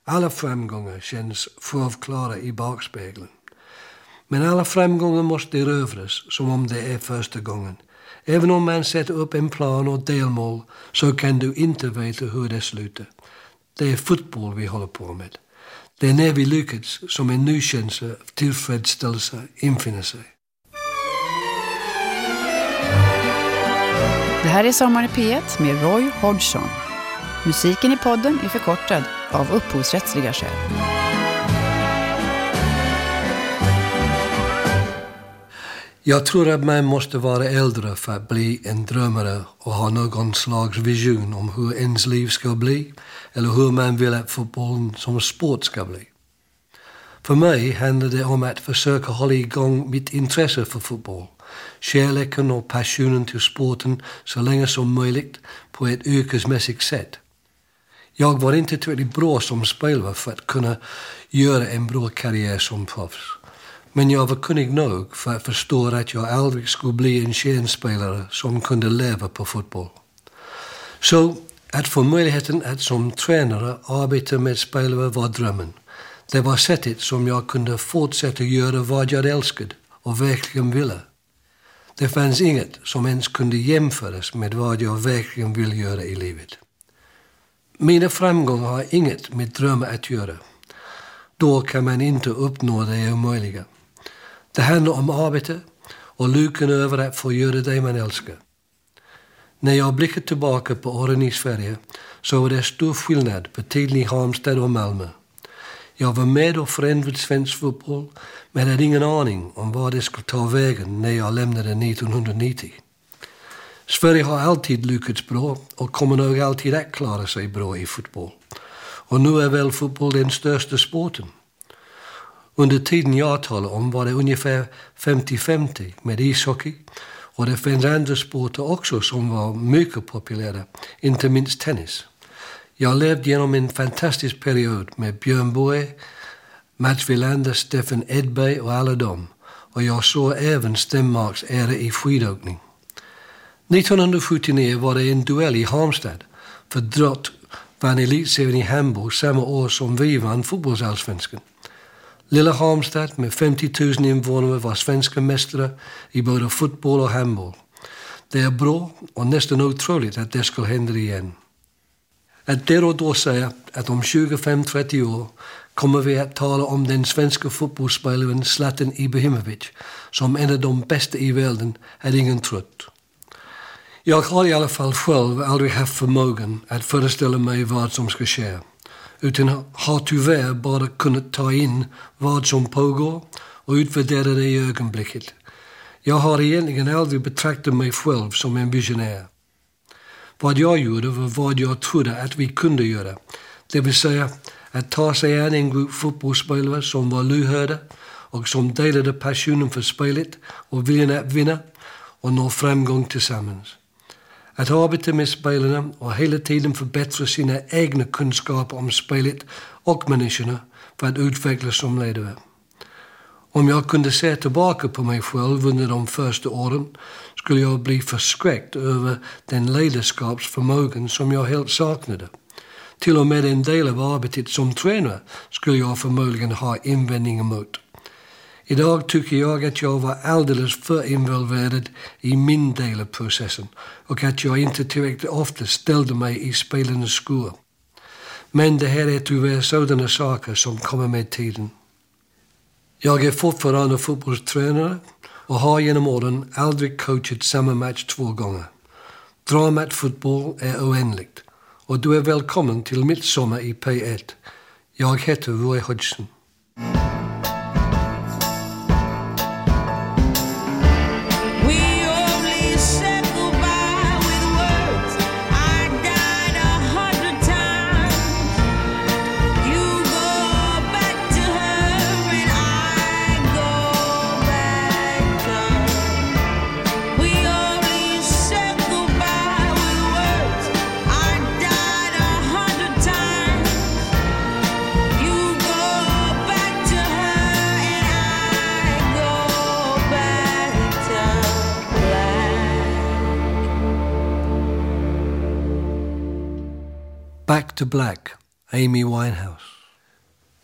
Alla framgångar känns självklara i bakspegeln. Men alla framgångar måste erövras som om det är första gången. Även om man sätter upp en plan och delmål så kan du inte veta hur det slutar. Det är fotboll vi håller på med. Det är när vi lyckats som en ny känsla av tillfredsställelse infinner sig. Det här är Sommar i P1 med Roy Hodgson. Musiken i podden är förkortad av upphovsrättsliga skäl. Jag tror att man måste vara äldre för att bli en drömmare och ha någon slags vision om hur ens liv ska bli eller hur man vill att fotbollen som sport ska bli. För mig handlar det om att försöka hålla igång mitt intresse för fotboll, kärleken och passionen till sporten så länge som möjligt på ett yrkesmässigt sätt. Jag var inte tillräckligt bra som spelare för att kunna göra en bra karriär som proffs. Men jag var kunnig nog för att förstå att jag aldrig skulle bli en kärnspelare som kunde leva på fotboll. Så att få möjligheten att som tränare arbeta med spelare var drömmen. Det var sättet som jag kunde fortsätta göra vad jag älskade och verkligen ville. Det fanns inget som ens kunde jämföras med vad jag verkligen vill göra i livet. Mina framgångar har inget med drömmar att göra. Då kan man inte uppnå det omöjliga. Det handlar om arbete och lyckan över att få göra det man älskar. När jag blickar tillbaka på åren i Sverige så var det stor skillnad på tiden i Halmstad och Malmö. Jag var med och förändrade svensk fotboll men hade ingen aning om vad det skulle ta vägen när jag lämnade 1990. Sverige har alltid lyckats bra och kommer nog alltid att klara sig bra i fotboll. Och nu är väl fotboll den största sporten. Under tiden jag talar om var det ungefär 50-50 med ishockey och det finns andra sporter också som var mycket populära, inte minst tennis. Jag levde genom en fantastisk period med Björn Borg, Mats Wilander, Stefan Edberg och alla dem. Och jag såg även Stenmarks ära i skidåkning. 1979 var det en duell i Halmstad för Drott vann elitserien i Hamburg samma år som vi vann fotbollsallsvenskan. Lilla Halmstad med 50 000 invånare var svenska mästare i både fotboll och handboll. Det är bra och nästan otroligt att det skulle hända igen. Att det och då säga att om 25-30 år kommer vi att tala om den svenska fotbollsspelaren Zlatan Ibrahimovic som en av de bästa i världen hade ingen trott. Jag har i alla fall själv aldrig haft förmågan att föreställa mig vad som ska ske, utan har tyvärr bara kunnat ta in vad som pågår och utvärdera det i ögonblicket. Jag har egentligen aldrig betraktat mig själv som en visionär. Vad jag gjorde var vad jag trodde att vi kunde göra, det vill säga att ta sig an en grupp fotbollsspelare som var lyhörda och som delade passionen för spelet och viljan att vinna och nå framgång tillsammans. Att arbeta med spelarna och hela tiden förbättra sina egna kunskaper om spelet och människorna för att utvecklas som ledare. Om jag kunde se tillbaka på mig själv under de första åren skulle jag bli förskräckt över den ledarskapsförmågan som jag helt saknade. Till och med en del av arbetet som tränare skulle jag förmodligen ha invändningar mot. Idag tycker jag att jag var alldeles för involverad i min del av processen och att jag inte tillräckligt ofta ställde mig i spelarnas skor. Men det här är tyvärr sådana saker som kommer med tiden. Jag är fortfarande fotbollstränare och har genom åren aldrig coachat samma match 2 gånger. Dramat fotboll är oändligt och du är välkommen till mitt sommar i P1. Jag heter Roy Hodgson. Back to Black, Amy Winehouse.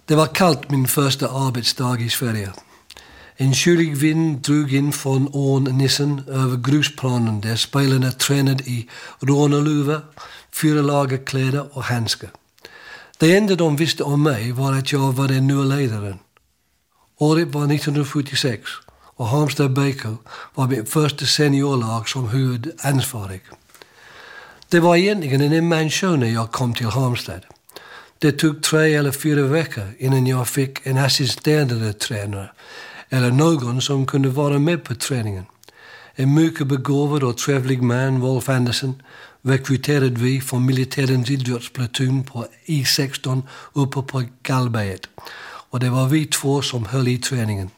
Det var kallt min första arbetsdag i Sverige. En kylig vind drog in från ån Nissen över grusplanen där spelarna tränade i rånarluva, 4 lager kläder och handskar. Det enda de visste om mig var att jag var den nya ledaren. Året var 1976 och Halmstad BK var mitt första seniorlag som huvudansvarig. Det var egentligen en enmansshow när jag kom till Halmstad. Det tog 3 eller 4 veckor innan jag fick en assisterande tränare eller någon som kunde vara med på träningen. En mycket begåvad och trevlig man, Wolf Andersson, rekryterade vi från militärens idrottsplatoon på I-16 uppe på Gallberget. Och det var vi 2 som höll i träningen.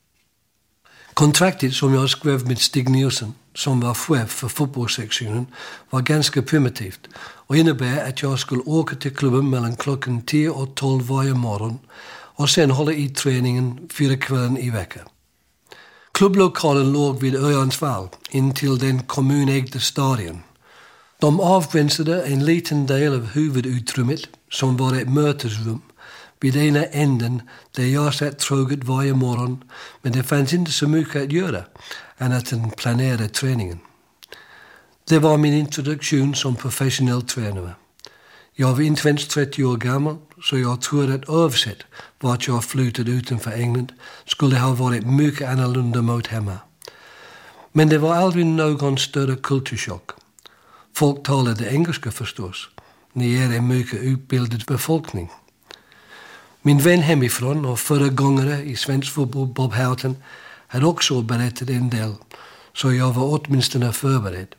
Kontraktet som jag skrev med Stig Nielsen, som var chef för fotbollssektionen, var ganska primitivt och innebär att jag skulle åka till klubben mellan klockan 10 och 12 varje morgon och sen hålla i träningen 4 kvällen i veckan. Klubblokalen låg vid Örjansvall intill den kommunägda stadion. De avgränsade en liten del av huvudutrymmet som var ett mötesrum vid ena änden där jag satt troget varje morgon, men det fanns inte så mycket att göra annat än planera träningen. Det var min introduktion som professionell tränare. Jag var inte ens 30 år gammal, så jag tror att oavsett vart jag flyttade utanför England skulle det ha varit mycket annorlunda mot hemma. Men det var aldrig någon större kulturchock. Folk talade engelska förstås. Ni är en mycket utbildad befolkning. Min vän hemifrån och föregångare i svensk fotboll, Bob Houghton, hade också berättat en del, så jag var åtminstone förberedd.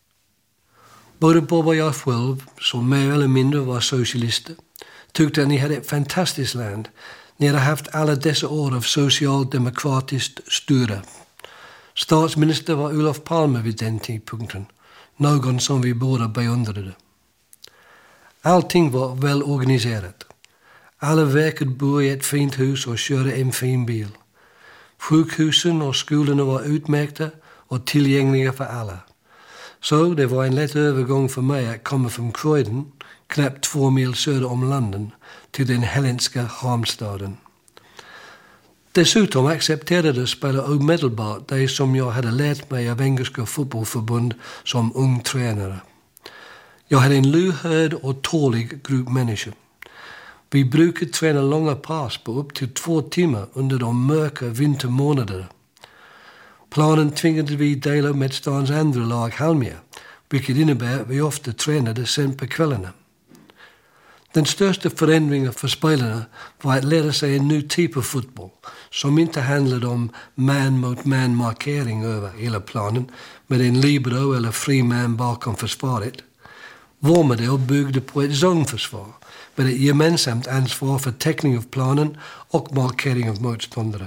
Både Bob och jag själv, som mer eller mindre var socialister, tyckte att ni hade ett fantastiskt land. Ni hade haft alla dessa år av socialdemokratiskt styre. Statsminister var Olof Palme vid den tidpunkten, någon som vi båda beundrade. Allting var väl organiserat. Alla verkade bo i ett fint hus och körde en fin bil. Sjukhusen och skolorna var utmärkta och tillgängliga för alla. Så det var en lätt övergång för mig att komma från Croydon, knappt 2 mil söder om London, till den helländska Halmstaden. Dessutom accepterade spela omedelbart det som jag hade lärt mig av engelska fotbollförbund som ung tränare. Jag hade en lyhörd och tålig grupp människor. Vi brukade träna långa pass på upp till 2 timmar under de mörka vintermånaderna. Planen tvingade vi dela med stans andra lag Halmia, vilket innebär att vi ofta tränade sent på kvällarna. Den största förändringen för spelarna var att lära sig en ny typ av fotboll som inte handlade om man-mot-man markering över hela planen med en libero eller fri man bakom försvaret. Vår modell byggde på ett zonförsvar med ett gemensamt ansvar för täckning av planen och markering av motståndare.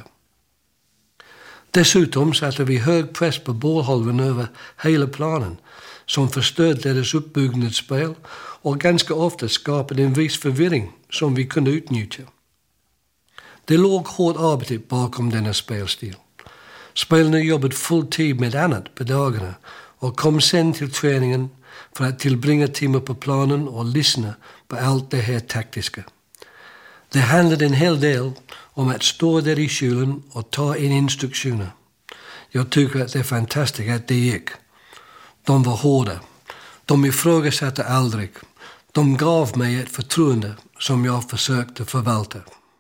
Dessutom satte vi hög press på bollhalvan över hela planen som förstörde deras uppbyggnadsspel och ganska ofta skapade en viss förvirring som vi kunde utnyttja. Det låg hårt arbete bakom denna spelstil. Spelarna jobbade full tid med annat på dagarna och kom sen till träningen för att tillbringa timmar på planen och lyssna på allt det här taktiska. Det handlade en hel del om att stå där i kylen och ta in instruktioner. Jag tycker att det är fantastiskt att det gick. De var hårda. De ifrågasatte aldrig. De gav mig ett förtroende som jag försökte förvalta.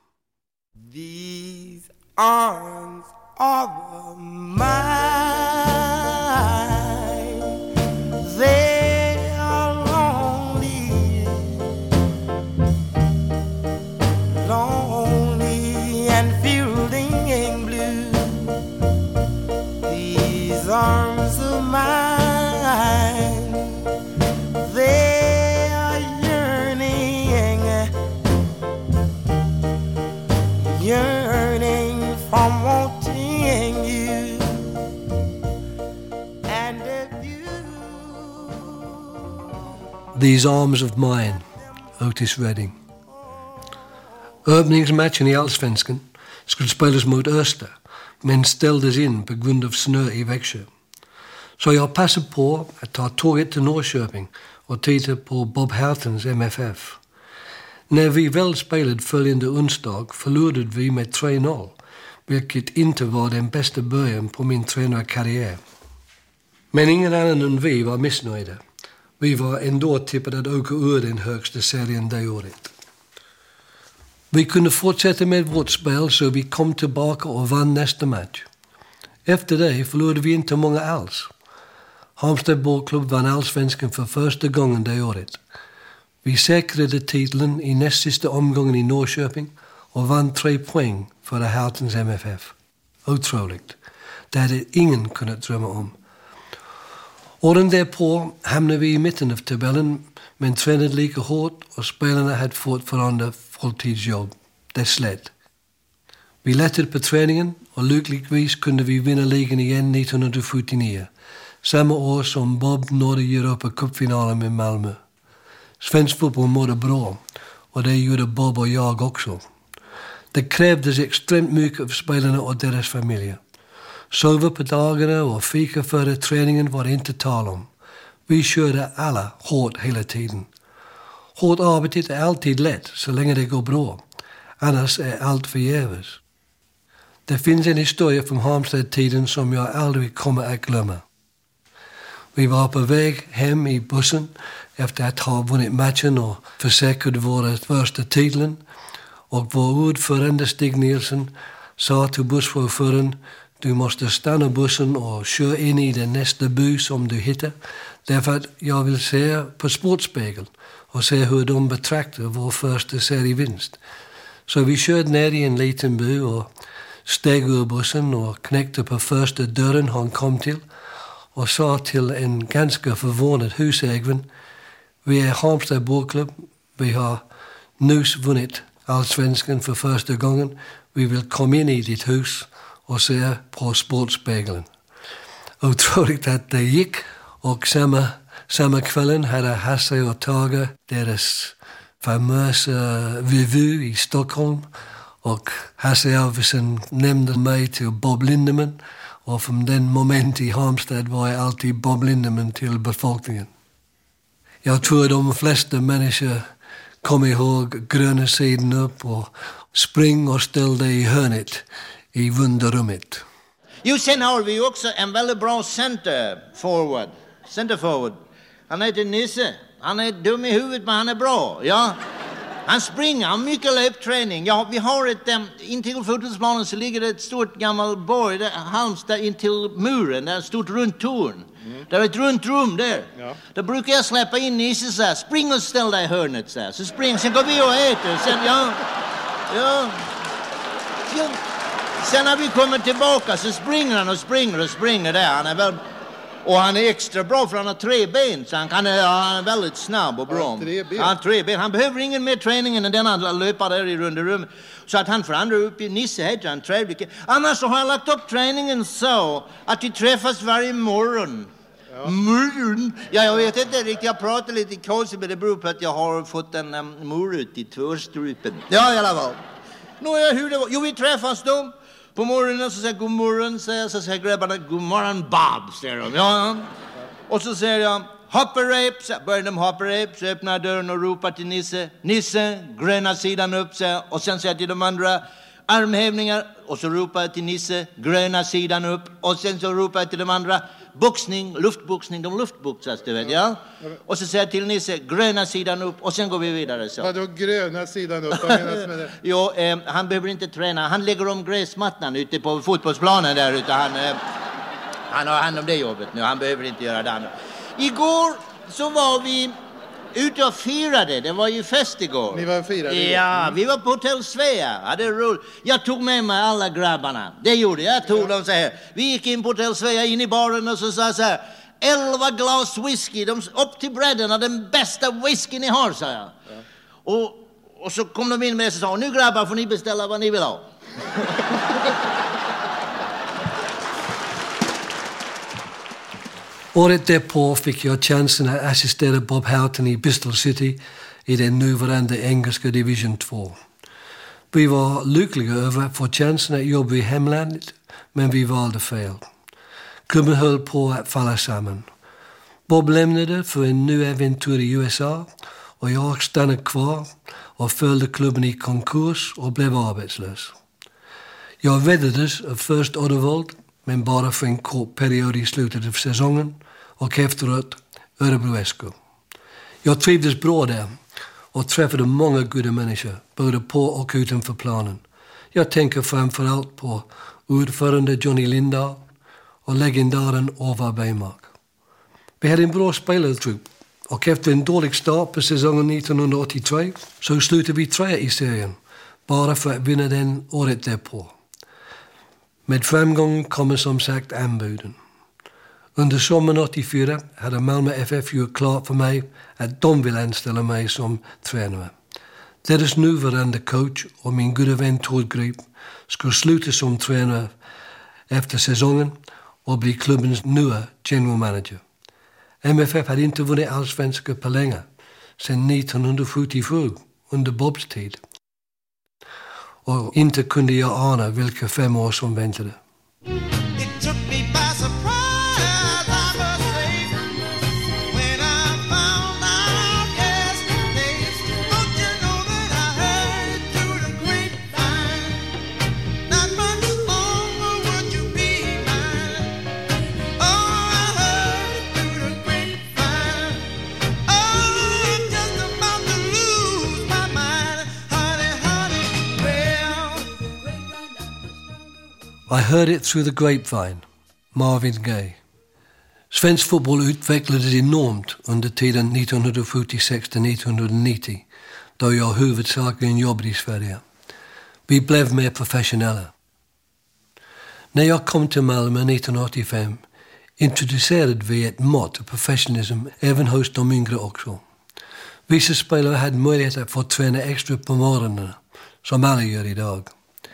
These arms are mine. They are lonely, lonely and fielding in blue. These arms are mine. They are yearning from wanting you. And if you... These arms of mine, Otis Redding. Öppningsmatchen i Allsvenskan skulle spelas mot Öster, men ställdes in på grund av snö i Växjö. Så jag passade på att ta tåget till Norrköping och titta på Bob Houghton's MFF. När vi väl spelade följande onsdag förlorade vi med 3-0, vilket inte var den bästa början på min tränarkarriär. Men ingen annan än vi var missnöjda. Vi var ändå tippade att åka ur den högsta serien det året. Vi kunde fortsätta med vårt spel så vi kom tillbaka och vann nästa match. Efter det förlorade vi inte många alls. Halmstad bollklubb vann allsvenskan för första gången det året. Vi säkrade titeln i näst sista omgången i Norrköping och vann 3 poäng för Haltens MFF. Otroligt. Det hade ingen kunnat drömma om. Åren därpå hamnade vi i mitten av tabellen men tränade lika hårt och spelarna hade fortfarande fulltidsjobb. Det slet. Vi lättade på träningen och lyckligtvis kunde vi vinna ligan igen 1979. Samma år som Bob nådde Europa Cup-finalen med Malmö. Svensk fotboll mådde bra och det gjorde Bob och jag också. Det krävdes extremt mycket av spelarna och deras familjer. Sova på dagarna och fika före träningen var det inte tal om. Vi körde alla hårt hela tiden. Hårt arbete är alltid lätt så länge det går bra. Annars är allt förgäves. Det finns en historia från Halmstad-tiden som jag aldrig kommer att glömma. Vi var på väg hem i bussen efter att ha vunnit matchen och försäkrat våra första titeln. Och vår ordförande Stig Nielsen sa till busschauffören: du måste stanna bussen och köra in i den nästa by som du hittar. Därför att jag vill se på Sportspegeln och se hur de betraktar vår första serievinst. Så vi körde ner i en liten by och steg ur bussen och knäckte på första dörren han kom till. Och sa till en ganska förvånad husägare: vi är Halmstad bollklubb. Vi har nyss vunnit allsvenskan för första gången. Vi vill komma in i ditt hus och se på Sportspegeln. Otroligt att det gick. Och samma kvällen hade Hasse och Tage deras famösa revy i Stockholm. Och Hasse Alvesen nämnde mig till Bob Lindeman. Och från den moment i Halmstad var jag alltid Bob Lindeman till befolkningen. Jag tror de flesta människor kommer ihåg gröna sidan upp och spring och ställ dig i hörnet i vunderrummet. Jo, sen har vi också en väldigt bra center forward. Han heter Nisse. Han är dum i huvudet men han är bra, ja. Han springer, han har mycket löpträning. Ja, vi har intill fotbollsplanen så ligger det ett stort gammal borg där, Halmstad intill muren, där är ett stort runt torn. Där är ett runt rum där. Ja. Där brukar jag släppa in Nisse så här: spring och ställ dig i hörnet så här. Så spring, sen går vi och äter. Sen när vi kommer tillbaka så springer han och springer där. Han är väl, och han är extra bra för han har 3 ben. Så han är väldigt snabb och bra. Han har 3 ben. Han behöver ingen mer träning än den andra löpar där i runda rummet. Så att han får andra upp i Nisse heter han trevlig. Annars så har jag lagt upp träningen så att vi träffas varje morgon. Ja. Ja, jag vet inte riktigt. Jag pratar lite konstigt men det beror på att jag har fått en morot i tvåstrupen. Ja, i alla fall. Hur det var? Jo, vi träffas då. På morgonen så säger god morgon, så säger grabbarna god morgon Bob, säger de. Ja. Och så säger jag hopperep, så börjar de hopperep, så öppnar dörren och ropar till Nisse, gröna sidan upp, så, och sen säger jag till de andra armhävningar, och så ropar jag till Nisse, gröna sidan upp, och sen så ropar jag till de andra boxning, luftboxning, de luftboxas, du vet, ja. Och så säger jag till Nisse, gröna sidan upp, och sen går vi vidare så. Vadå gröna sidan upp? Vad menas med det? Jo, han behöver inte träna. Han lägger om gräsmattan ute på fotbollsplanen där ute. Han har hand om det jobbet nu. Han behöver inte göra det andra. Igår så var vi ute och firade. Det var ju fest igår. Ni var och firade? Ja, vi var på Hotell Svea. Hade roligt. Jag tog med mig alla grabbarna. Det gjorde jag. Jag tog dem så här. Vi gick in på Hotell Svea, in i baren och så sa så här: 11 glas whisky. Upp till bredden, den bästa whisky ni har, sa jag. Ja. Och så kom de in med och sa: nu grabbar får ni beställa vad ni vill ha. Året därpå fick jag chansen att assistera Bob Houghton i Bristol City i den nuvarande engelska division 2. Vi var lyckliga över att få chansen att jobba i hemlandet, men vi valde fel. Klubben höll på att falla samman. Bob lämnade för en ny äventyr i USA och jag stannade kvar och följde klubben i konkurs och blev arbetslös. Jag väddades av först Oddevold, men bara för en kort period i slutet av säsongen, och efteråt Örebro SK. Jag trivdes bra där och träffade många goda människor, både på och utanför planen. Jag tänker framförallt på ordförande Johnny Lindahl och legendaren Orvar Bergmark. Vi hade en bra spelartrupp och efter en dålig start på säsongen 1983 så slutade vi 3 i serien, bara för att vinna den året därpå. Med framgång kommer som sagt anbuden. Under sommaren 84 hade Malmö FF gjort klart för mig att de vill anställa mig som tränare. Deras nuvarande coach och min goda vän Tord Grip skulle sluta som tränare efter säsongen och bli klubbens nya general manager. MFF hade inte vunnit allsvenska på länge, sedan 1977 under Bobs tid. Och inte kunde jag ana vilka 5 år som väntade. I heard it through the grapevine, Marvin Gaye. Svensk fotboll utvecklades enormt under tiden 1976-1990, då jag huvudsakligen jobbade i Sverige. Vi blev mer professionella. När jag kom till Malmö 1985 introducerade vi ett mått av professionalism även hos de yngre också. Vissa spelare hade möjlighet att få träna extra på morgonen, som alla gör idag.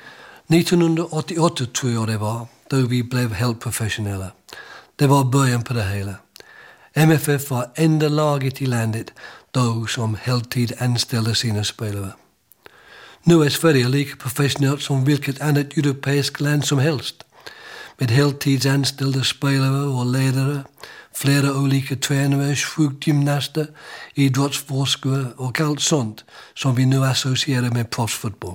1988 tror jag det var, då vi blev helt professionella. Det var början på det hela. MFF var enda laget i landet då som heltid anställde sina spelare. Nu är Sverige lika professionellt som vilket annat europeiskt land som helst. Med heltidsanställda spelare och ledare, flera olika tränare, sjukgymnaster, idrottsforskare och allt sånt som vi nu associerar med proffsfotboll.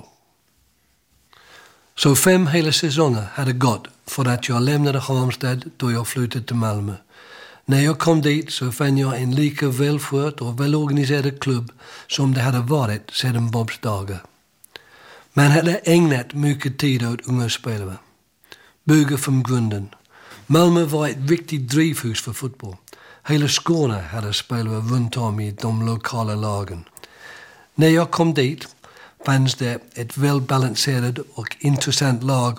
Så 5 hela säsonger hade gått för att jag lämnade Halmstad då jag flyttade till Malmö. När jag kom dit så fann jag en lika välskött och välorganiserad klubb som det hade varit sedan Bobs dagar. Man hade ägnat mycket tid åt unga spelare. Bygga från grunden. Malmö var ett viktigt drivhus för fotboll. Hela Skåne hade spelare runt om i de lokala lagen. När jag kom dit fanns det ett välbalanserat och intressant lag.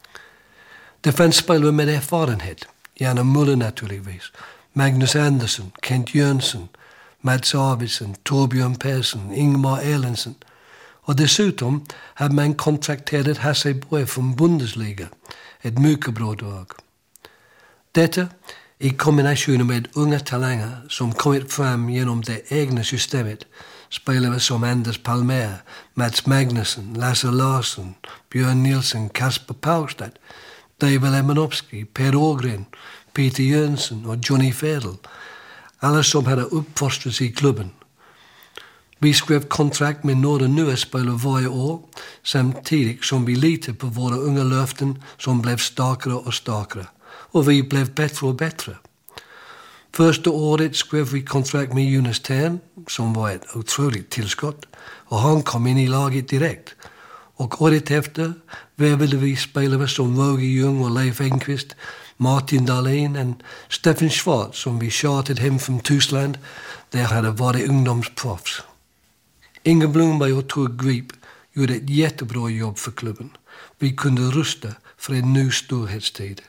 Det fanns spelare med erfarenhet, Janne Muller naturligtvis, Magnus Andersson, Kent Jönsson, Mats Arvidsson, Torbjörn Persson, Ingmar Erlendsson. Och dessutom hade man kontrakterat Hasse Borg från Bundesliga, ett mycket bra drag. Detta i kombination med unga talanger som kommit fram genom det egna systemet, spelare som Anders Palmer, Mats Magnusson, Lasse Larsson, Björn Nilsson, Kasper Paustad, David Lemanowski, Per Ågren, Peter Jönsson och Johnny Fedel. Alla som hade uppfostrats i klubben. Vi skrev kontrakt med några nya spelare varje år, samtidigt som vi litade på våra unga löften som blev starkare och starkare. Och vi blev bättre och bättre. Första året skrev vi kontrakt med Jonas Tern, som var ett otroligt tillskott, och han kom in i laget direkt. Och året efter värvade vi spelare som Roger Ljung och Leif Engqvist, Martin Dahlén och Stefan Schwarz som vi chartade hem från Tyskland, där hade varit ungdomsproffs. Inge Blomberg och Tord Grip gjorde ett jättebra jobb för klubben. Vi kunde rusta för en ny storhetstid.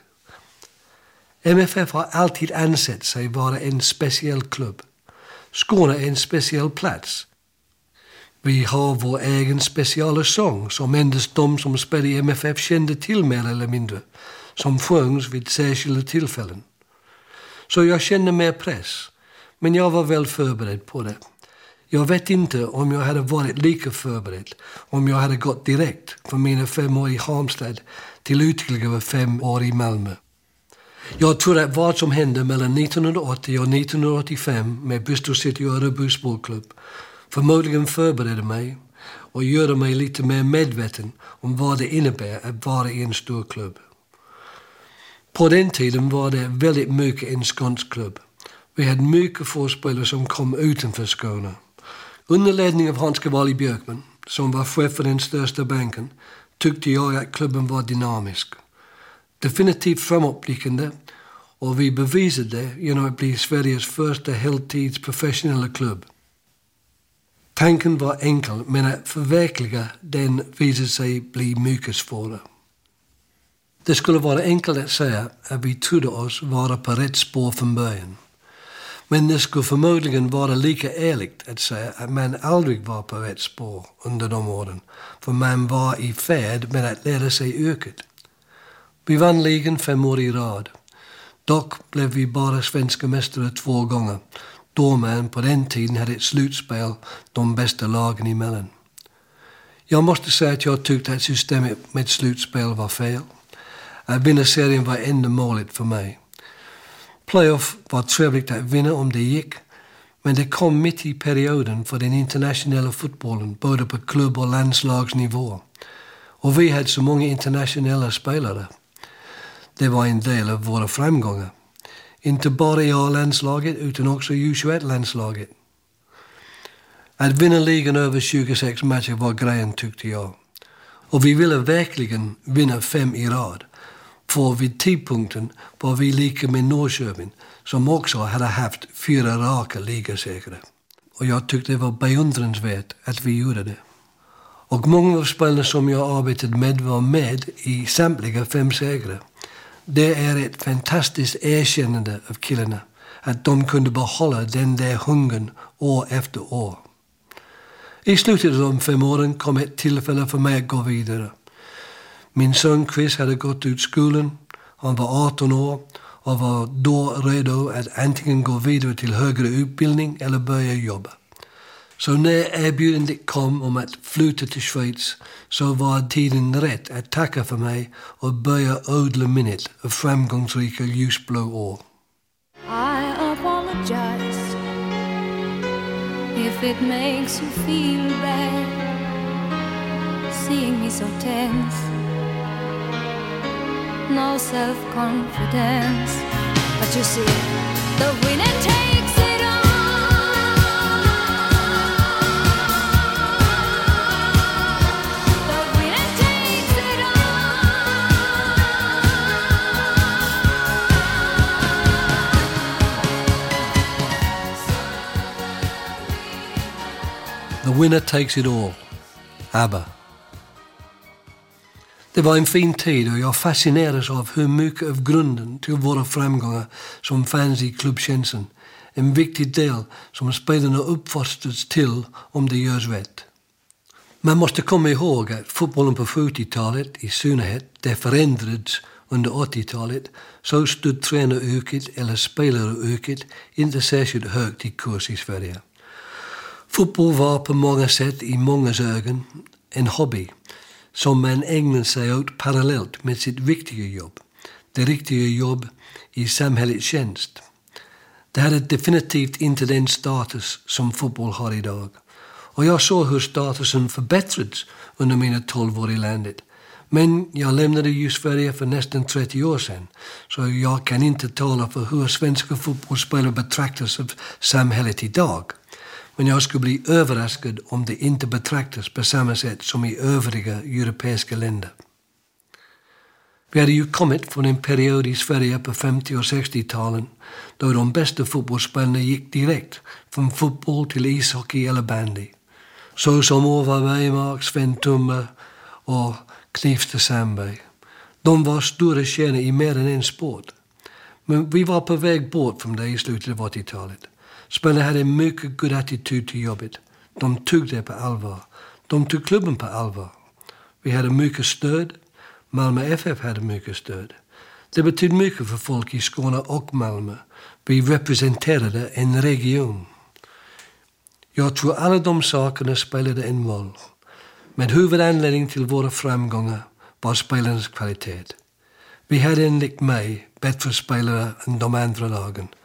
MFF har alltid ansett sig vara en speciell klubb. Skåne är en speciell plats. Vi har vår egen speciella sång som endast de som spelar i MFF kände till mer eller mindre, som sjöngs vid särskilda tillfällen. Så jag kände mer press, men jag var väl förberedd på det. Jag vet inte om jag hade varit lika förberedd om jag hade gått direkt från mina 5 år i Halmstad till ytterligare 5 år i Malmö. Jag tror att vad som hände mellan 1980 och 1985 med Bristol City och Örebro Sportklubb förmodligen förberedde mig och gjorde mig lite mer medveten om vad det innebär att vara i en stor klubb. På den tiden var det väldigt mycket en skånsk klubb. Vi hade mycket fotbollsspelare som kom utanför Skåne. Under ledning av Hans Cavalli Björkman, som var chef för den största banken, tyckte jag att klubben var dynamisk. Definitivt framåtblickande, och vi bevisade det genom att bli Sveriges första heltidsprofessionella klubb. Tanken var enkel, men att förverkliga den visade sig bli mycket svårare. Det skulle vara enkelt att säga att vi trodde oss vara på rätt spår från början. Men det skulle förmodligen vara lika ärligt att säga att man aldrig var på rätt spår under de åren, för man var i färd med att lära sig yrket. Vi vann ligan 5 år i rad. Dock blev vi bara svenska mästare 2 gånger, då man på den tiden hade ett slutspel de bästa lagen emellan. Jag måste säga att jag tyckte att systemet med slutspel var fel. Att vinna serien var enda målet för mig. Playoff var trevligt att vinna om det gick, men det kom mitt i perioden för den internationella fotbollen både på klubb- och landslagsnivå. Och vi hade så många internationella spelare. Det var en del av våra framgångar. Inte bara i A-landslaget utan också i U21-landslaget. Att vinna ligan över 26 matcher var grejen, tyckte jag. Och vi ville verkligen vinna 5 i rad. För vid tidpunkten var vi lika med Norrköping, som också hade haft 4 raka ligasäkra. Och jag tyckte det var beundransvärt att vi gjorde det. Och många av spelarna som jag arbetade med var med i samtliga 5 säkra. Det är ett fantastiskt erkännande av killarna, att de kunde behålla den där hungern år efter år. I slutet av de 5 åren kom ett tillfälle för mig att gå vidare. Min son Chris hade gått ut skolan, han var 18 år och var då redo att antingen gå vidare till högre utbildning eller börja jobba. Så när erbjudandet kom om att flytta till Schweiz så var tiden rätt att tacka för mig och börja odla minnet av framgångsrika ljusblå år. I apologize if it makes you feel bad seeing me so tense. No self-confidence, but you see, the winner takes it all. The winner takes it all. The winner takes it all. ABBA. Det var en fin tid och jag fascinerades av hur mycket av grunden till våra framgångar som fanns i klubbkänslan. En viktig del som spelarna uppfostrats till om det görs rätt. Man måste komma ihåg att fotbollen på 70-talet i synnerhet, det förändrades under 80-talet, så stod tränaryrket eller spelaryrket inte särskilt högt i kurs i Sverige. Fotboll var på många sätt i mångas ögon en hobby som man ägnar sig åt parallellt med sitt viktiga jobb. Det riktiga jobb i samhällets tjänst. Det hade definitivt inte den status som fotboll har idag. Och jag såg hur statusen förbättrats under mina 12 år i landet. Men jag lämnade ju Sverige för nästan 30 år sedan. Så jag kan inte tala för hur svenska fotbollsspelare betraktas av samhället idag. Men jag skulle bli överraskad om det inte betraktas på samma sätt som i övriga europeiska länder. Vi hade ju kommit från en period i Sverige på 50- och 60-talen då de bästa fotbollsspelarna gick direkt från fotboll till ishockey eller bandy. Så som Ove Weimark, Sven Tumba och Knivsta Sandberg. De var stora stjärnor i mer än en sport. Men vi var på väg bort från det i slutet av 80-talet. Spelarna hade en mycket god attityd till jobbet. De tog det på allvar. De tog klubben på allvar. Vi hade mycket stöd. Malmö FF hade mycket stöd. Det betydde mycket för folk i Skåne och Malmö. Vi representerade en region. Jag tror alla de sakerna spelade en roll. Men huvudanledningen till våra framgångar var spelarnas kvalitet. Vi hade enligt mig bättre spelare än de andra lagen.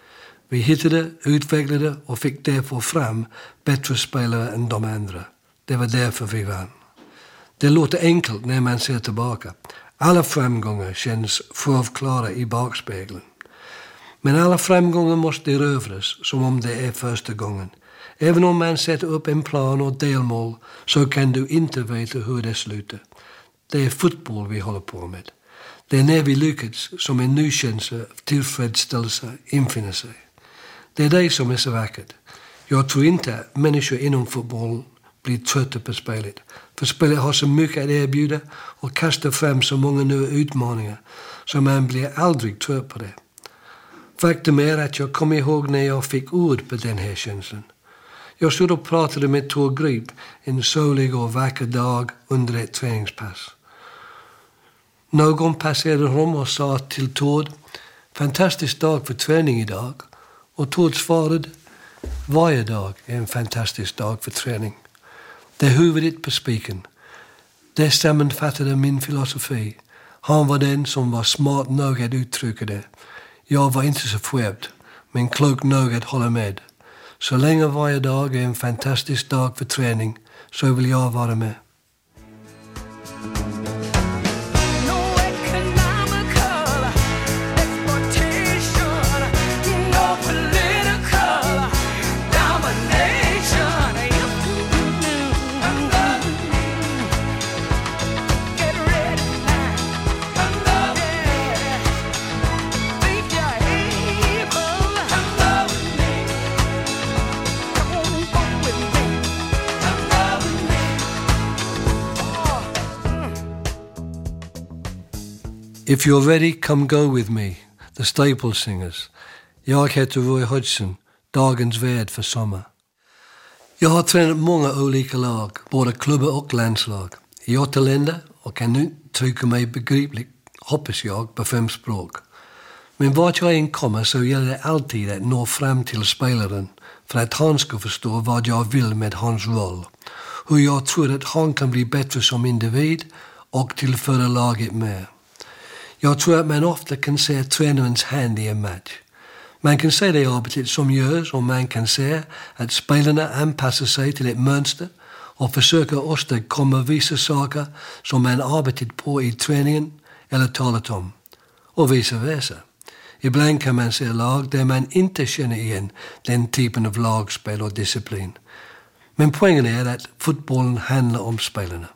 Vi hittade, utvecklade och fick därför fram bättre spelare än de andra. Det var därför vi vann. Det låter enkelt när man ser tillbaka. Alla framgångar känns självklara i bakspegeln. Men alla framgångar måste erövras som om det är första gången. Även om man sätter upp en plan och delmål så kan du inte veta hur det slutar. Det är fotboll vi håller på med. Det är när vi lyckats som en ny känsla av tillfredsställelse infinner sig. Det är det som är så vackert. Jag tror inte att människor inom fotboll blir trötta på spelet. För spelet har så mycket att erbjuda och kastar fram så många nya utmaningar så man blir aldrig trött på det. Faktum är att jag kommer ihåg när jag fick ord på den här känslan. Jag stod och pratade med Tor Grip en solig och vacker dag under ett träningspass. Någon passerade honom och sa till Tord, fantastisk dag för träning idag. Och Tord svarade, varje dag är en fantastisk dag för träning. Det är huvudet på spiken. Det sammanfattade min filosofi. Han var den som var smart nog att uttrycka det. Jag var inte så skärpt, men klok nog att hålla med. Så länge varje dag är en fantastisk dag för träning så vill jag vara med. If you're ready, come go with me. The Staples Singers. Jag heter Roy Hodgson, dagens värd för sommar. Jag har tränat många olika lag, både klubbar och landslag. I 8 länder och kan nu tycka mig begriplig, hoppas jag, på 5 språk. Men vart jag än kommer så gäller det alltid att nå fram till spelaren för att han ska förstå vad jag vill med hans roll. Hur jag tror att han kan bli bättre som individ och tillföra laget mer. Jag tror att man ofta kan se tränarens hand i en match. Man kan se det arbetet som görs och man kan se att spelarna anpassar sig till ett mönster och försöker åstadkomma vissa saker som man arbetat på i träningen eller talat om. Och vice versa. Ibland kan man se lag där man inte känner igen den typen av lagspel och disciplin. Men poängen är att fotbollen handlar om spelarna.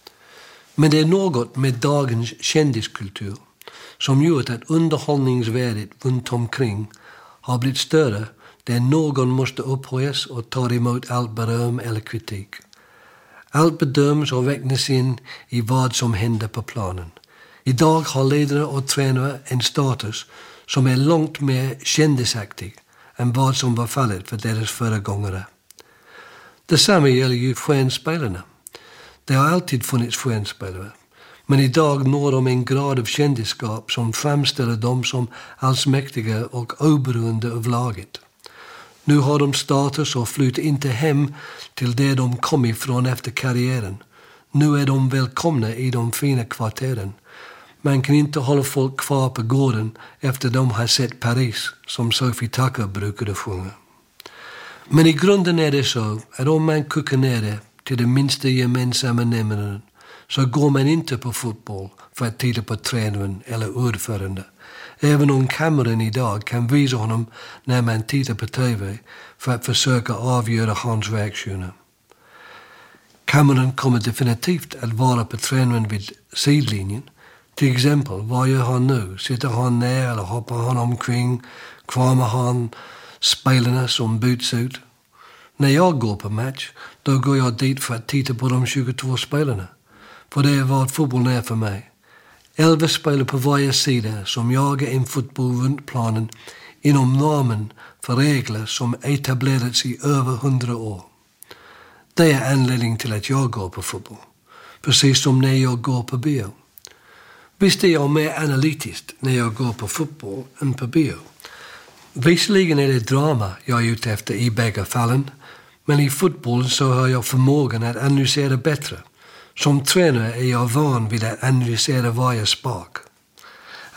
Men det är något med dagens kändiskultur som gjort att underhållningsvärdet runt omkring har blivit större där någon måste upphöjas och ta emot allt beröm eller kritik. Allt bedöms och räknas in i vad som händer på planen. Idag har ledare och tränare en status som är långt mer kändisaktig än vad som var fallet för deras föregångare. Detsamma gäller ju stjärnspelarna. Det har alltid funnits stjärnspelare. Men idag når de en grad av kändisskap som framställer dem som allsmäktiga och oberoende av laget. Nu har de status och flyttar inte hem till det de kom ifrån efter karriären. Nu är de välkomna i de fina kvarteren. Man kan inte hålla folk kvar på gården efter de har sett Paris, som Sophie Tucker brukade sjunga. Men i grunden är det så att om man kokar ner det till den minsta gemensamma nämnaren så går man inte på fotboll för att titta på tränaren eller ordförande. Även om kameran idag kan visa honom när man tittar på TV för att försöka avgöra hans reaktioner. Kameran kommer definitivt att vara på tränaren vid sidlinjen. Till exempel, vad gör han nu? Sitter han ner eller hoppar han omkring? Kramar han spelarna som byts ut? När jag går på match, då går jag dit för att titta på de 22 spelarna. För det är vad fotbollen är för mig. 11 spelare på varje sida som jagar en fotboll runt planen inom ramen för regler som etablerats i över 100 år. Det är anledningen till att jag går på fotboll. Precis som när jag går på bio. Visst är jag mer analytiskt när jag går på fotboll än på bio. Visserligen är det drama jag är ute efter i bägge fallen, men i fotboll så har jag förmågan att analysera bättre. Som tränare är jag van vid att analysera varje spak.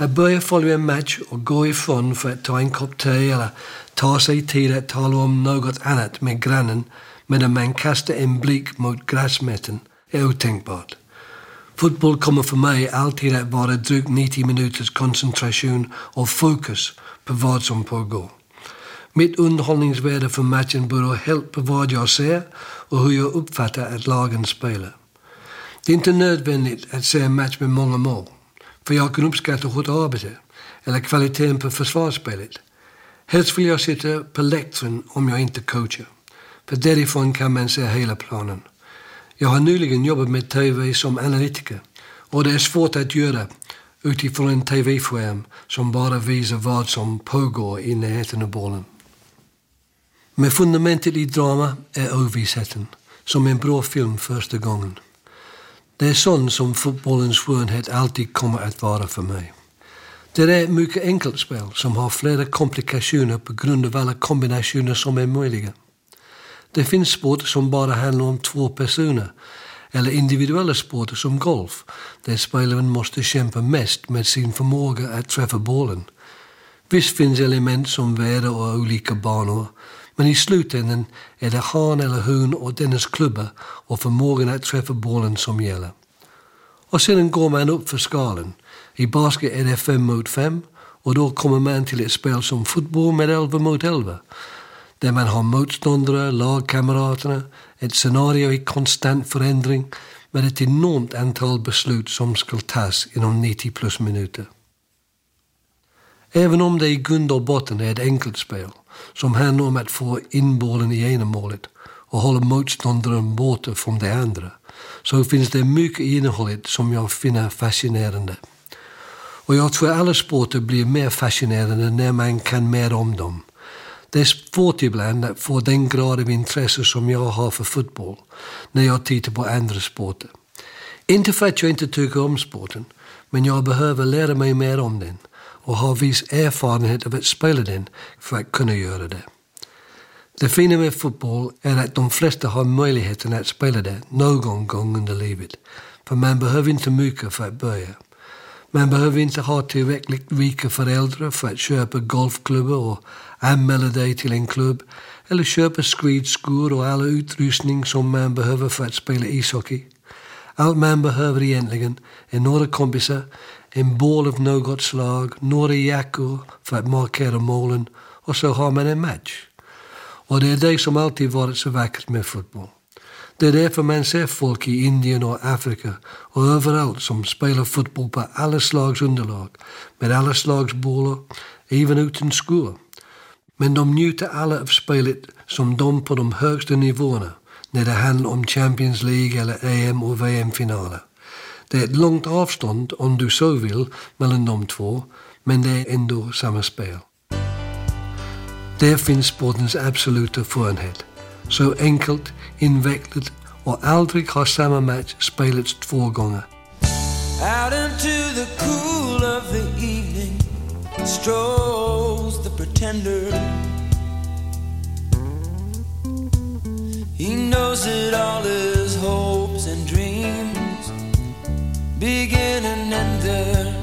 Att börja följa en match och gå ifrån för att ta en kopp te eller ta sig tid att tala om något annat med grannen medan man kastar en blick mot gräsmätten är otänkbart. Fotboll kommer för mig alltid att vara drygt 90 minuters koncentration och fokus på vad som pågår. Mitt underhållningsvärde för matchen beror helt på vad jag ser och hur jag uppfattar att lagen spelar. Det är inte nödvändigt att se en match med många mål, för jag kan uppskatta hårt arbete eller kvaliteten på försvarsspelet. Helst vill jag sitta på läktaren om jag inte coachar, för därifrån kan man se hela planen. Jag har nyligen jobbat med TV som analytiker och det är svårt att göra utifrån en TV-skärm som bara visar vad som pågår i närheten av bollen. Men fundamentet i drama är ovissheten, som en bra film första gången. Det är sånt som fotbollens skönhet alltid kommer att vara för mig. Det är ett mycket enkelt spel som har flera komplikationer på grund av alla kombinationer som är möjliga. Det finns sport som bara handlar om 2 personer, eller individuella sporter som golf, där spelaren måste kämpa mest med sin förmåga att träffa bollen. Visst finns element som väder och olika banor, men i slutändan är det han eller hon och dennes klubba och förmågan att träffa bollen som gäller. Och sedan går man upp för skalan. I basket är det 5 mot 5 och då kommer man till ett spel som fotboll med 11 mot 11. Där man har motståndare, lagkamraterna, ett scenario i konstant förändring med ett enormt antal beslut som ska tas inom 90 plus minuter. Även om det i grund och botten är ett enkelt spel som handlar om att få in bollen i ena målet och hålla motståndaren borta från det andra, så finns det mycket i innehållet som jag finner fascinerande. Och jag tror alla sporter blir mer fascinerande när man kan mer om dem. Det är svårt ibland att få den grad av intresse som jag har för fotboll när jag tittar på andra sporter. Inte för att jag inte tycker om sporten, men jag behöver lära mig mer om den och har viss erfarenhet av att spela den för att kunna göra det. Det fina med fotboll är att de flesta har möjligheten att spela det någon gång under livet, för man behöver inte mycket för att börja. Man behöver inte ha tillräckligt rika föräldrar för att köpa golfklubbar och anmäla dig till en klubb eller köpa skridskor och all utrustning som man behöver för att spela ishockey. Allt man behöver egentligen är några kompisar, en boll av något slag, några jackor för att markera målen och så har man en match. Och det är det som alltid varit så vackert med fotboll. Det är därför man ser folk i Indien och Afrika och överallt som spelar fotboll på alla slags underlag, med alla slags bollar, även utan skor. Men de njuter alla av spelet som de på de högsta nivåerna när det handlar om Champions League eller EM och VM-finaler. Det är ett långt avstånd, om du så vill, mellan de två, men det är ändå samma spel. Där finns sportens absoluta skönhet. Så enkelt, invecklat och aldrig har samma match spelats 2 gånger. Out into the cool of the evening strolls the pretender. He knows that all his hopes and dreams begin and end there.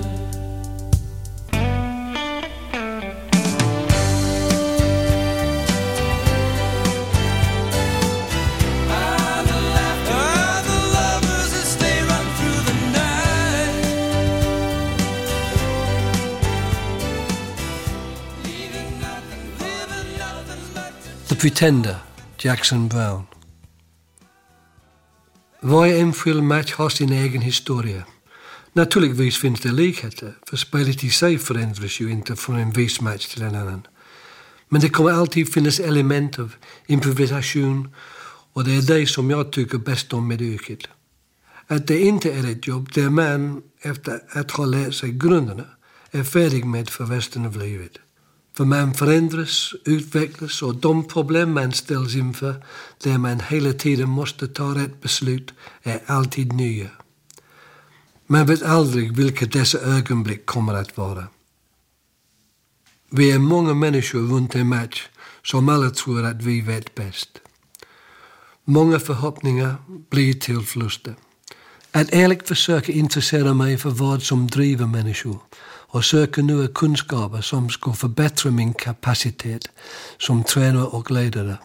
The Pretender, Jackson Browne. Varje enskild match har sin egen historia. Naturligtvis finns det likheter, för spelet i sig förändras ju inte från en viss match till en annan. Men det kommer alltid finnas element av improvisation och det är det som jag tycker bäst om med yrket. Att det inte är ett jobb där man, efter att ha lärt sig grunderna, är färdig med för resten av livet. För man förändras, utvecklas och de problem man ställs inför där man hela tiden måste ta rätt beslut är alltid nya. Man vet aldrig vilka dessa ögonblick kommer att vara. Vi är många människor runt en match som alla tror att vi vet bäst. Många förhoppningar blir till förluster. Att ärligt försöka intressera mig för vad som driver människor och söker nya kunskaper som ska förbättra min kapacitet som tränare och ledare.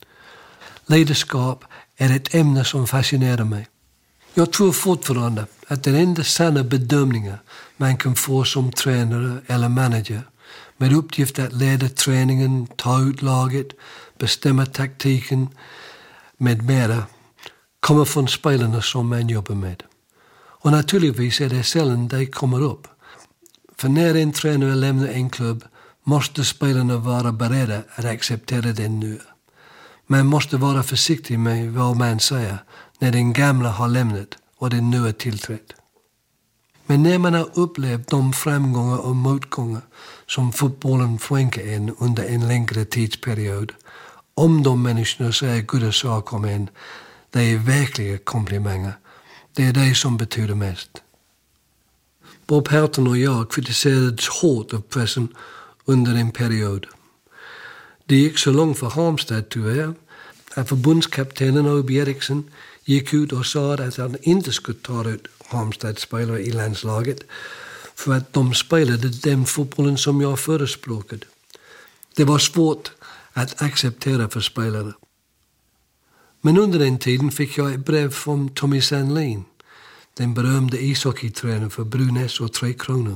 Ledarskap är ett ämne som fascinerar mig. Jag tror fortfarande att den enda sanna bedömningen man kan få som tränare eller manager med uppgift att leda träningen, ta ut laget, bestämma taktiken med mera kommer från spelarna som man jobbar med. Och naturligtvis är det sällan de kommer upp. För när en tränare lämnar en klubb måste spelarna vara beredda att acceptera den nya. Man måste vara försiktig med vad man säger när den gamla har lämnat och den nya tillträtt. Men när man har upplevt de framgångar och motgångar som fotbollen skänker en under en längre tidsperiod, om de människorna säger goda saker om en, det är verkliga komplimanger. Det är det som betyder mest. Bob Houghton och jag kritiserades hårt av pressen under en period. Det gick så långt för Halmstad tyvärr att förbundskaptenen Obi Eriksson gick ut och sa att han inte skulle ta ut Halmstads spelare i landslaget för att de spelade den fotbollen som jag förespråkade. Det var svårt att acceptera för spelare. Men under den tiden fick jag ett brev från Tommy Sandlin, den berömde ishockeytränaren för Brynäs och 3 Kronor.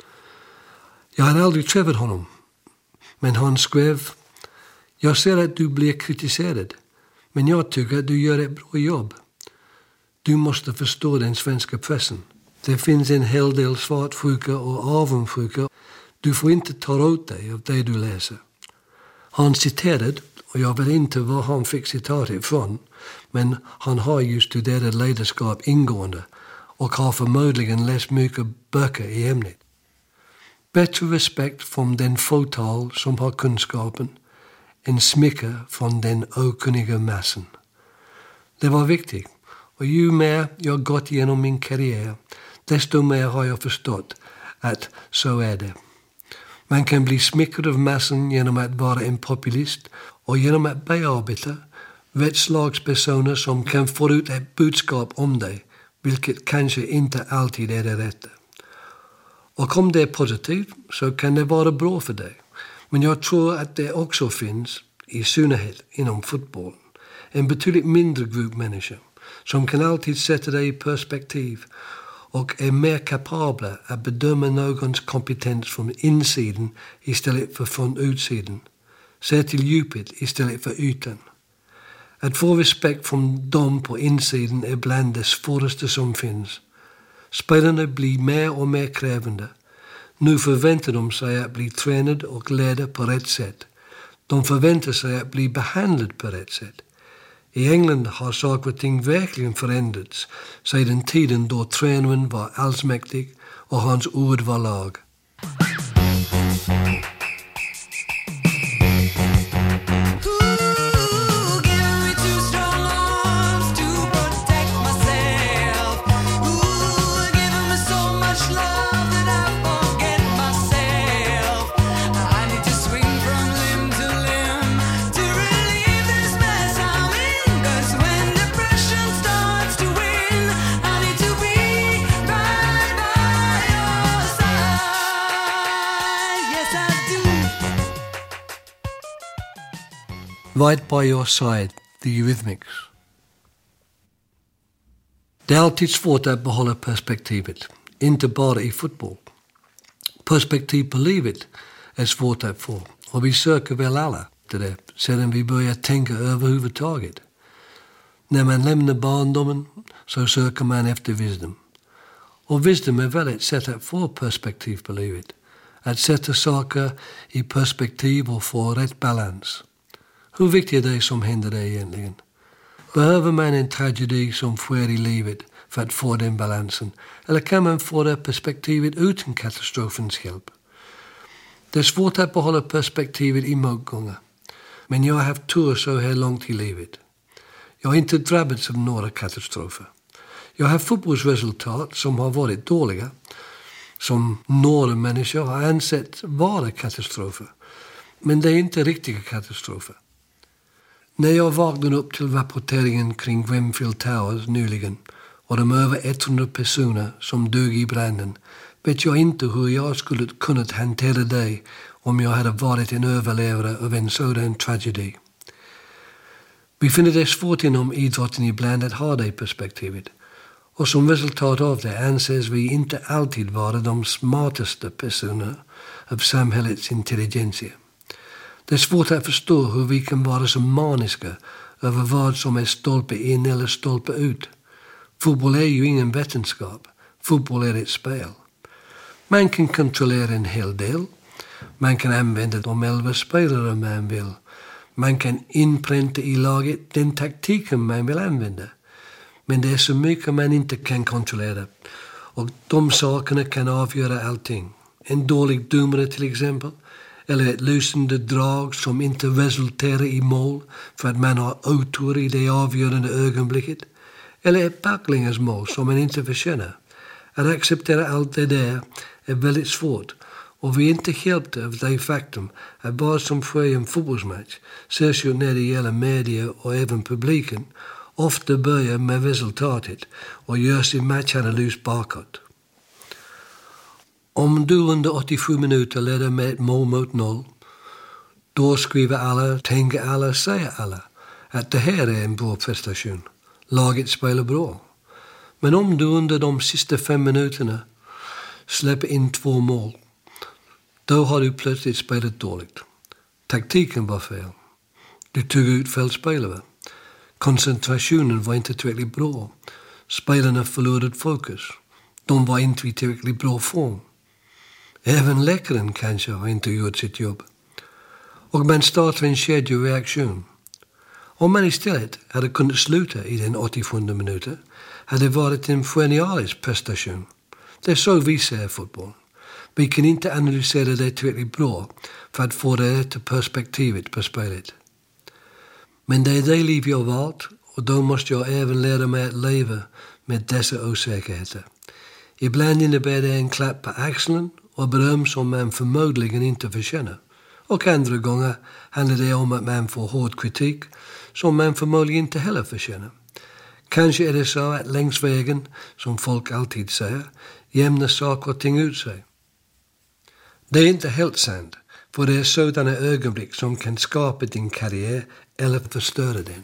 Jag hade aldrig träffat honom, men han skrev: jag ser att du blir kritiserad, men jag tycker att du gör ett bra jobb. Du måste förstå den svenska pressen. Det finns en hel del svartsjuka och avundsjuka. Du får inte ta åt dig av det du läser. Han citerade, och jag vet inte var han fick citatet ifrån, men han har ju studerat ledarskap ingående och har förmodligen läst mycket böcker i ämnet. Bättre respekt från den fåtal som har kunskapen än smicker från den okunniga massan. Det var viktigt, och ju mer jag gått igenom min karriär, desto mer har jag förstått att så är det. Man kan bli smickrad av massan genom att vara en populist och genom att bearbeta rätt slags personer som kan få ut ett budskap om dig, vilket kanske inte alltid är det rätta. Och om det är positivt så kan det vara bra för dig. Men jag tror att det också finns, i synnerhet inom fotbollen, en betydligt mindre grupp människor som kan alltid sätta dig i perspektiv och är mer kapabla att bedöma någons kompetens från insidan istället för från utsidan. Se till djupet istället för ytan. Att få respekt från dem på insidan är bland det svåraste som finns. Spelarna blir mer och mer krävande. Nu förväntar de sig att bli tränade och ledda på rätt sätt. De förväntar sig att bli behandlade på rätt sätt. I England har saker och ting verkligen förändrats sedan tiden då tränaren var allsmäktig och hans ord var lag. Right by your side, the Eurythmics. Det är alltid svårt att behålla perspektivet, inte bara i fotboll. Perspektiv på livet är svårt att få, och vi söker väl alla till det sedan vi börjar tänka överhuvudtaget. När man lämnar barndomen så söker man efter visdom. Och visdom är väl ett sätt att få perspektiv på livet. Att sätta saker i perspektiv och få rätt balans. Hur viktigt är det som händer dig egentligen? Behöver man en tragedi som sker i livet för att få den balansen? Eller kan man få det perspektivet utan katastrofens hjälp? Det är svårt att behålla perspektivet i motgångar. Men jag har haft tur så här långt i livet. Jag har inte drabbats av några katastrofer. Jag har fotbollsresultat som har varit dåliga, som några människor har ansett vara katastrofer. Men det är inte riktiga katastrofer. När jag vaknade upp till rapporteringen kring Grenfell Towers nyligen och de över 100 personer som dog i branden vet jag inte hur jag skulle kunnat hantera det om jag hade varit en överlevare av en sådan tragedi. Vi finner det svårt inom idrotten ibland att ha det perspektivet. Och som resultat av det anses vi inte alltid vara de smartaste personer av samhällets intelligensia. Det är svårt att förstå hur vi kan vara så maniska över vad som är stolpe in eller stolpe ut. Fotboll är ju ingen vetenskap. Fotboll är ett spel. Man kan kontrollera en hel del. Man kan använda de 11 spelare man vill. Man kan inpränta i laget den taktiken man vill använda. Men det är så mycket man inte kan kontrollera. Och de sakerna kan avgöra allting. En dålig domare till exempel. Eller ett lysande drag som inte resulterar i mål för att man har otur i det avgörande ögonblicket. Eller ett baklängesmål som man inte förtjänar. Att acceptera allt det där är väldigt svårt. Och vi är inte hjälpta av det faktum att vad som sker i en fotbollsmatch, särskilt när det gäller media och även publiken, ofta börjar med resultatet och gör sin matchanalys bakåt. Om du under 87 minuter leder med ett mål mot 0, då skriver alla, tänker alla, säger alla att det här är en bra prestation. Laget spelar bra. Men om du under de sista 5 minuterna släpper in 2 mål, då har du plötsligt spelat dåligt. Taktiken var fel. Du tog ut fel spelare. Koncentrationen var inte tillräckligt bra. Spelarna förlorade fokus. De var inte i tillräckligt bra form. Även läkaren kanske har inte gjort sitt jobb. Och man startar en kedjereaktion. Om man istället hade kunnat sluta i den 87 minuten hade det varit en genialisk prestation. Det är så vi ser fotboll. Vi kan inte analysera det tillräckligt bra för att få det rätta perspektivet på spelet. Men det är det liv jag valt och då måste jag även lära mig att leva med dessa osäkerheter. Ibland innebär det en klapp på axeln och beröm som man förmodligen inte förtjänar. Och andra gånger handlar det om att man får hård kritik som man förmodligen inte heller förtjänar. Kanske är det så att längs vägen, som folk alltid säger, jämnar saker och ting ut sig. Det är inte helt sant, för det är sådana ögonblick som kan skapa din karriär eller förstöra den.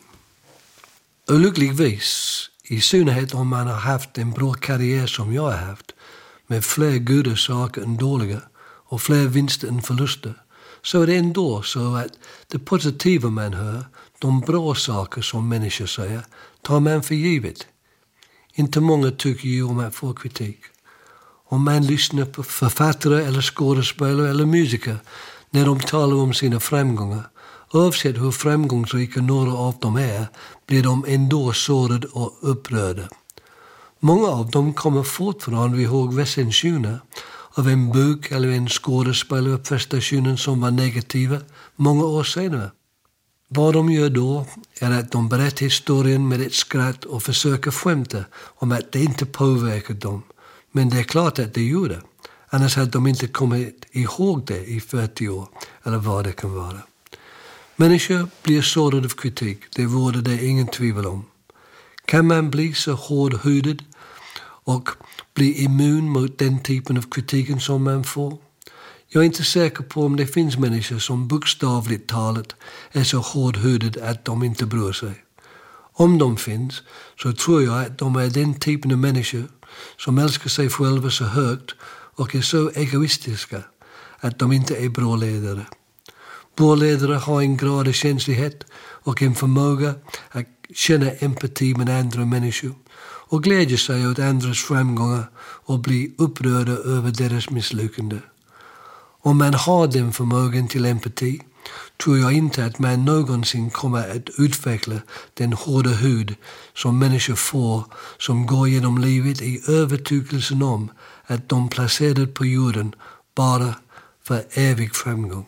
Olyckligtvis, i synnerhet om man har haft en bra karriär som jag har haft, med fler goda saker än dåliga och fler vinster än förluster, så är det ändå så att det positiva man hör, de bra saker som människor säger, tar man för givet. Inte många tycker ju om att få kritik. Om man lyssnar på författare eller skådespelare eller musiker när de talar om sina framgångar, oavsett hur framgångsrika några av dem är, blir de ändå sårade och upprörda. Många av dem kommer fortfarande ihåg recensioner av en bok eller en skådespelarprestationen som var negativa många år senare. Vad de gör då är att de berättar historien med ett skratt och försöker skämta om att det inte påverkar dem. Men det är klart att det gjorde. Annars hade de inte kommit ihåg det i 40 år eller vad det kan vara. Människor blir sårade av kritik, det vore det ingen tvivel om. Kan man bli så hårdhudad och bli immun mot den typen av kritiken som man får? Jag är inte säker på om det finns människor som bokstavligt talat är så hårdhudade att de inte bryr sig. Om de finns så tror jag att de är den typen av människor som älskar sig själva så högt och är så egoistiska att de inte är bra ledare. Bra ledare har en grad av känslighet och en förmåga att känna empati med andra människor och glädja sig åt andras framgångar och bli upprörda över deras misslyckande. Om man har den förmågan till empati tror jag inte att man någonsin kommer att utveckla den hårda hud som människor får som går genom livet i övertygelsen om att de placerade på jorden bara för evig framgång.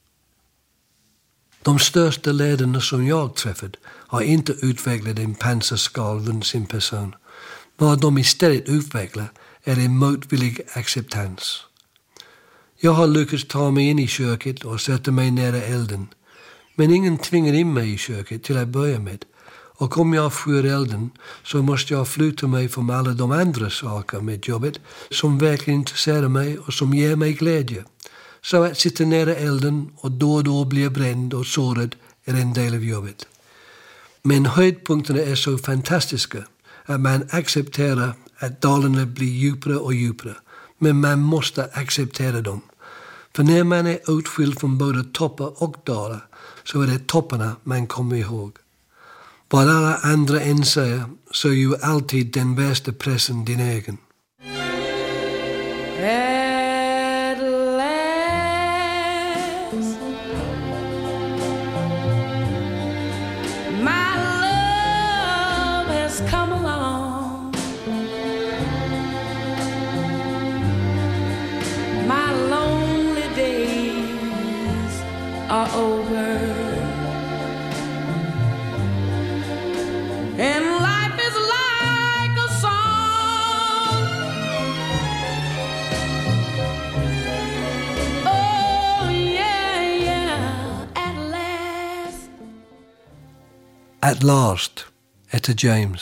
De största ledarna som jag träffat har inte utvecklat en pansarskal runt sin person. Vad de istället utvecklar är en motvillig acceptans. Jag har lyckats ta mig in i köket och sätta mig nära elden. Men ingen tvingar in mig i köket till att börja med. Och om jag får elden så måste jag flytta mig från alla de andra saker med jobbet som verkligen intresserar mig och som ger mig glädje. Så att sitta nära elden och då bli bränd och sårad är en del av jobbet. Men höjdpunkterna är så fantastiska att man accepterar att dalarna blir djupare och djupare. Men man måste acceptera dem. För när man är utskild från både toppar och dalar så är det topparna man kommer ihåg. Vad alla andra än säger så är ju alltid den värsta pressen din egen. At last, my love has come along. My lonely days are over. And life is like a song. Oh, yeah, at last. At last, Etta James.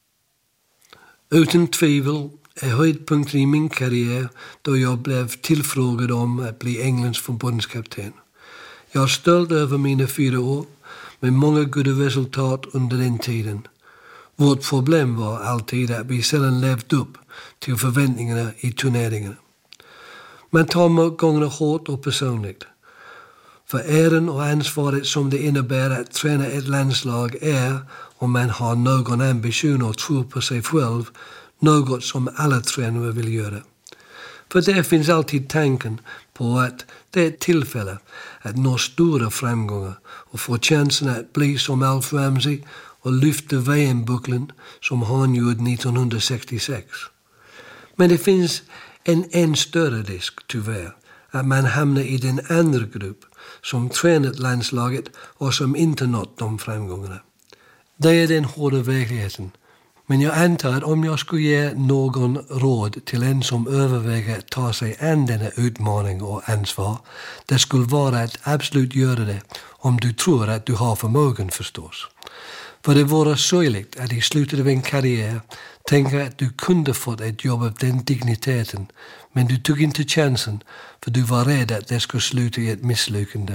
Utan tvivel är höjdpunkten i min karriär då jag blev tillfrågad om att bli Englands förbundskapten. Jag är stolt över mina 4 år med många goda resultat under den tiden. Vårt problem var alltid att vi sällan levde upp till förväntningarna i turneringarna. Man tar motgångarna hårt och personligt. För äran och ansvaret som det innebär att träna ett landslag är, om man har någon ambition och tror på sig själv, något som alla tränare vill göra. För det finns alltid tanken på att det är ett tillfälle att nå stora framgångar och få chansen att bli som Alf Ramsey och lyfta VM-bucklan som han gjorde 1966. Men det finns en än större risk, tyvärr, att man hamnar i den andra grupp som tränat landslaget och som inte nått de framgångarna. Det är den hårda verkligheten. Men jag antar att om jag skulle ge någon råd till en som överväger att ta sig an denna utmaning och ansvar, det skulle vara att absolut göra det om du tror att du har förmågan förstås. För det vore sorgligt att i slutet av en karriär tänka att du kunde fått ett jobb av den digniteten, men du tog inte chansen för du var rädd att det skulle sluta i ett misslyckande.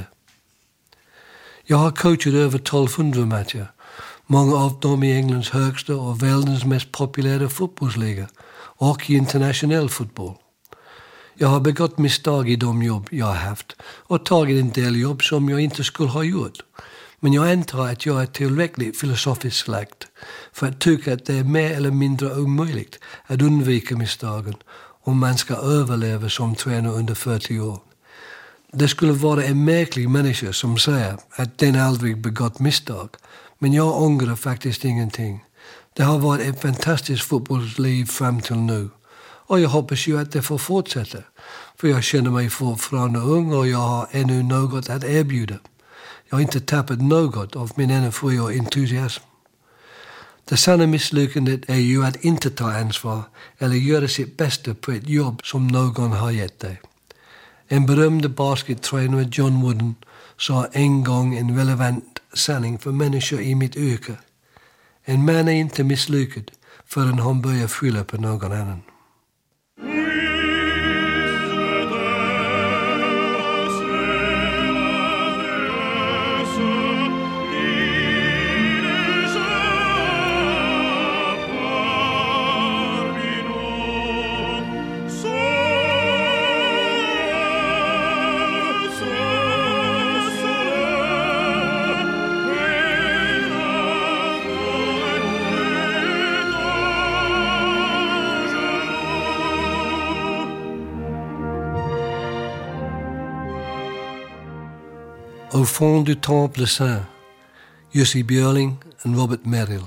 Jag har coachat över 1200 matcher, många av dem i Englands högsta och världens mest populära fotbollsliga och i internationell fotboll. Jag har begått misstag i de jobb jag har haft och tagit en del jobb som jag inte skulle ha gjort. Men jag antar att jag är tillräckligt filosofiskt lagd för att tycka att det är mer eller mindre omöjligt att undvika misstagen om man ska överleva som tränare under 40 år. Det skulle vara en märklig människa som säger att den aldrig begått misstag, men jag ångrar faktiskt ingenting. Det har varit ett fantastiskt fotbollsliv fram till nu och jag hoppas ju att det får fortsätta, för jag känner mig fortfarande ung och jag har ännu något att erbjuda. Jag har inte tappat något av min energi och entusiasm. Det sanna misslyckandet är ju att inte ta ansvar eller göra sitt bästa på ett jobb som någon har gett dig. En berömd baskettränare, John Wooden, sa en gång en relevant sanning för människor i mitt yrke. En man är inte misslyckad förrän han börjar skylla på någon annan. Au fond du temple saint, Jussi Björling och Robert Merrill.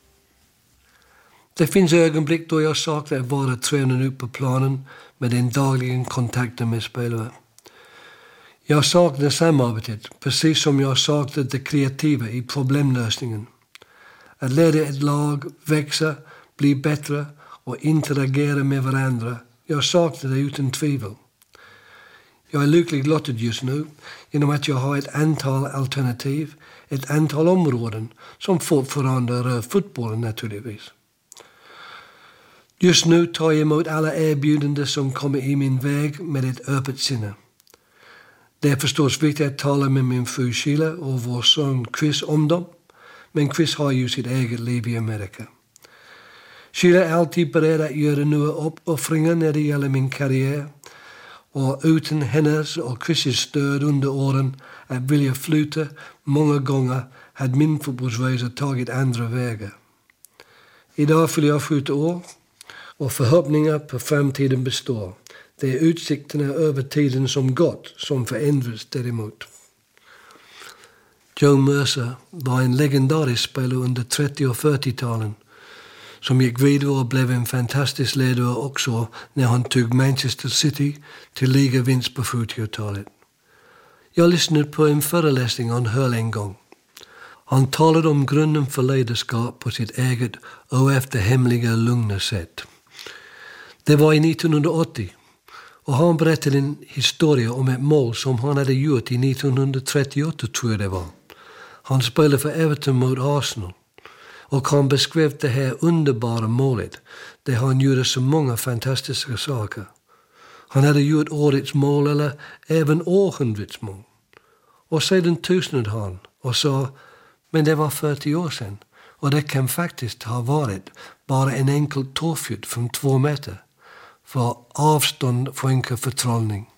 Det finns ögonblick då jag saknar att vara tränaren upp på planen med den dagliga kontakten med spelare. Jag saknar samarbetet, precis som jag saknar det kreativa i problemlösningen. Att leda ett lag, växa, bli bättre och interagera med varandra. Jag saknar det utan tvivel. Jag är lyckligt lottad just nu genom att jag har ett antal alternativ, ett antal områden som fortfarande rör fotbollen naturligtvis. Just nu tar jag emot alla erbjudanden som kommer i min väg med ett öppet sinne. Det är förstås viktigt att tala med min fru Sheila och vår son Chris om dem, men Chris har ju sitt eget liv i Amerika. Sheila är alltid beredd att göra nya uppoffringar när det gäller min karriär, och utan hennes och Chris' stöd under åren att vilja flytta många gånger hade min fotbollsresa tagit andra vägar. Idag fyller jag 70 år och förhoppningar på framtiden består. Det är utsikterna över tiden som gått som förändras däremot. Joe Mercer var en legendarisk spelare under 30- och 40-talen som gick vidare och blev en fantastisk ledare också när han tog Manchester City till ligavinst på 40-talet. Jag lyssnade på en föreläsning han höll en gång. Han talade om grunden för ledarskap på sitt eget och efter hemliga lugna sätt. Det var i 1980 och han berättade en historia om ett mål som han hade gjort i 1938 tror jag det var. Han spelade för Everton mot Arsenal. Och han beskrev det här underbara målet där han gjorde så många fantastiska saker. Han hade gjort årets mål eller även århundradets mål. Och sedan tystnade han och sa, men det var 40 år sedan och det kan faktiskt ha varit bara en enkel tårfjutt från 2 meter. För avstånd skänker förtrollning.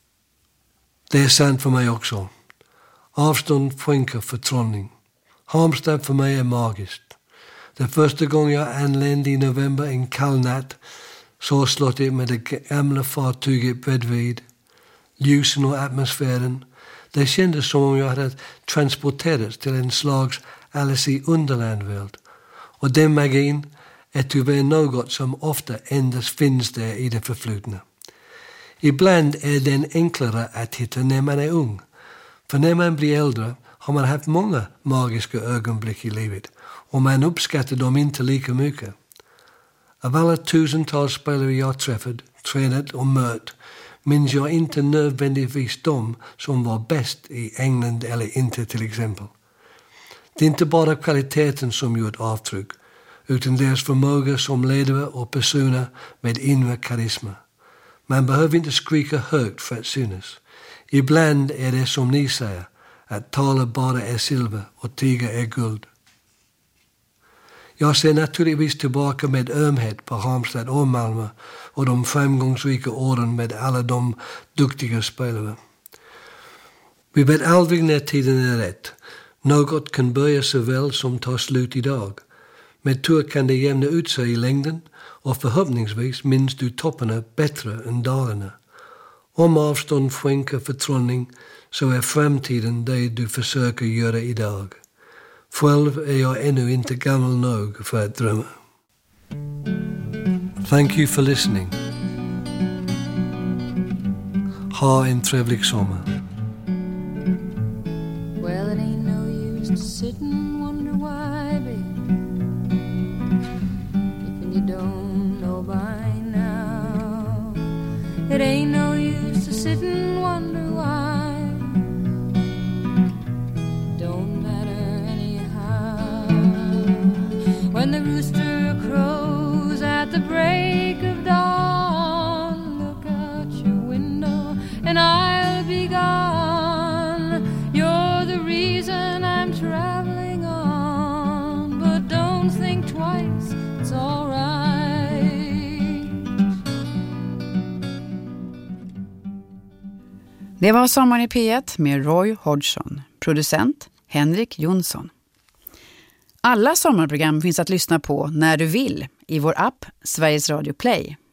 Det är sant för mig också. Avstånd skänker förtrollning. Halmstad för mig är magiskt. Den första gången jag anlände i november en kall natt så slottet med det gamla fartyget bredvid, ljusen och atmosfären. Det kändes som om jag hade transporterats till en slags Alice i Underland-värld. Och den magin är tyvärr något som ofta endast finns där i det förflutna. Ibland är den enklare att hitta när man är ung. För när man blir äldre har man haft många magiska ögonblick i livet och man uppskattar dem inte lika mycket. Av alla tusentals spelare jag träffat, tränat och mött minns jag inte nödvändigtvis de som var bäst i England eller inte till exempel. Det är inte bara kvaliteten som gjort avtryck utan deras förmåga som ledare och personer med inre karisma. Man behöver inte skrika högt för att synas. Ibland är det som ni säger, att tala bara är silver och tiga är guld. Jag ser naturligtvis tillbaka med ömhet på Halmstad och Malmö och de framgångsrika åren med alla de duktiga spelare. Vi vet aldrig när tiden är rätt. Något kan börja så väl som ta slut idag. Med tur kan det jämna ut sig i längden och förhoppningsvis minns du topparna bättre än dalarna. Om avstånd skänker förtrollning så är framtiden det du försöker göra idag. Själv är jag ännu inte gammal nog för att drömma. Thank you for listening. Ha en trevlig sommar. Well, it ain't no use to sit and wonder why, baby, if you don't know by now. It ain't no use to sit and wonder why. Don't matter anyhow. When the rooster crows at the break of dawn, look out your window and I'll be gone. You're the reason I'm traveling on, but don't think twice, it's all right. Det var Sommaren i P1 med Roy Hodgson, producent Henrik Jonsson. Alla sommarprogram finns att lyssna på när du vill i vår app Sveriges Radio Play.